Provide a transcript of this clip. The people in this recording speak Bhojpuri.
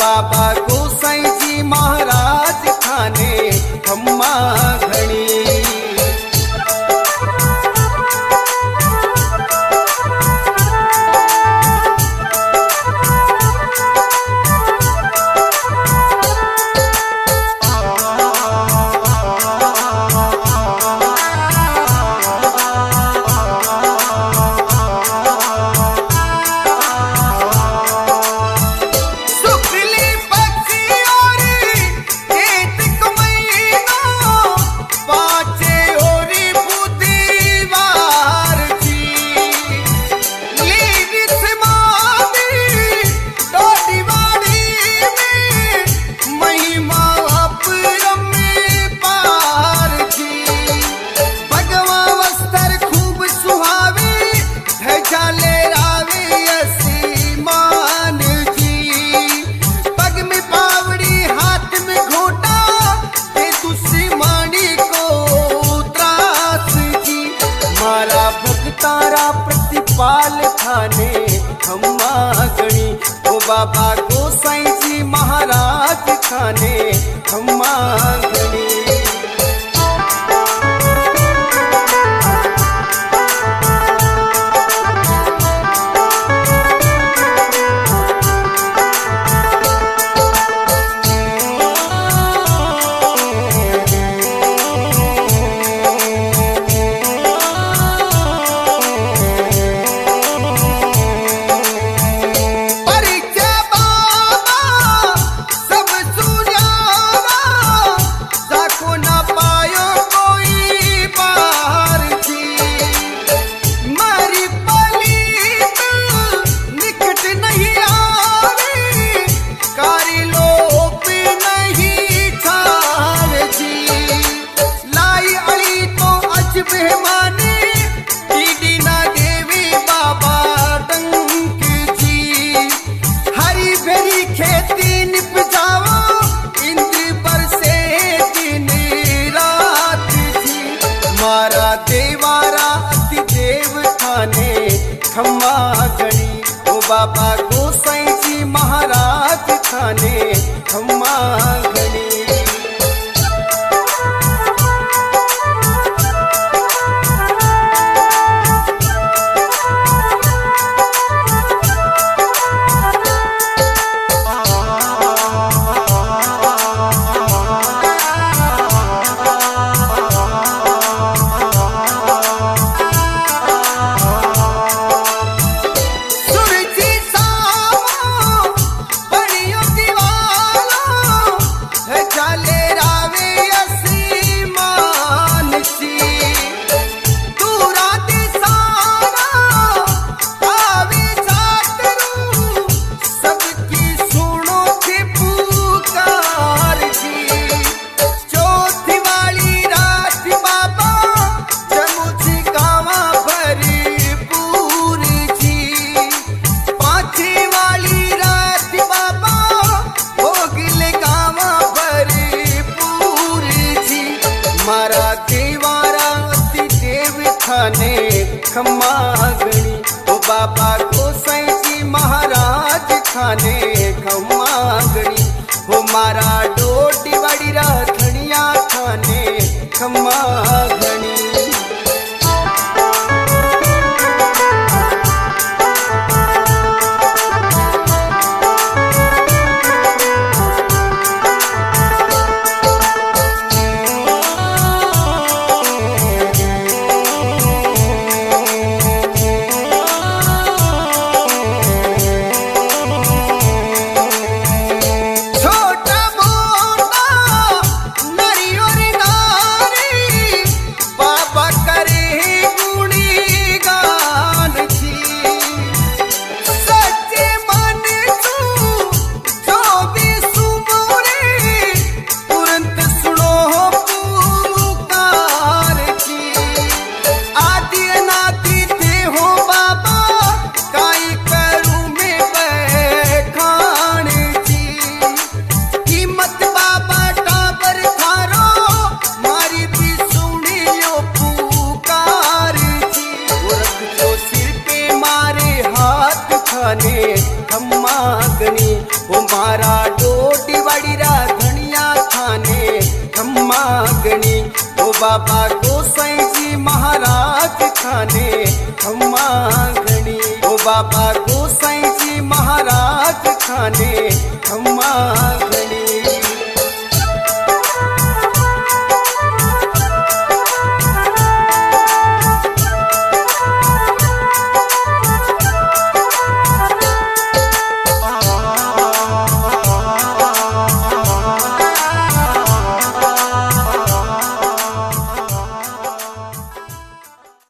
बाबा गोसाई जी महाराज खाने खम्मा घणी। तारा प्रतिपाल खाने खम्मा घणी। ओ बाबा गोसाई जी महाराज खाने खम्मा घणी। देवारा अति देव खाने खम्मा घणी। ओ बाबा गोसाई जी महाराज खाने खम्मा घणी। खाने खम्मा घणी। ओ बाबा गोसाई जी महाराज खाने खम्मा घणी। हो मारा डोडी वाड़ी राधनिया खाने खम्मा घणी। छोटा मागणी ओ बाबा गोसाई जी महाराज खाने मागणी ओ बाबा गोसाई जी महाराज खाने मागणी।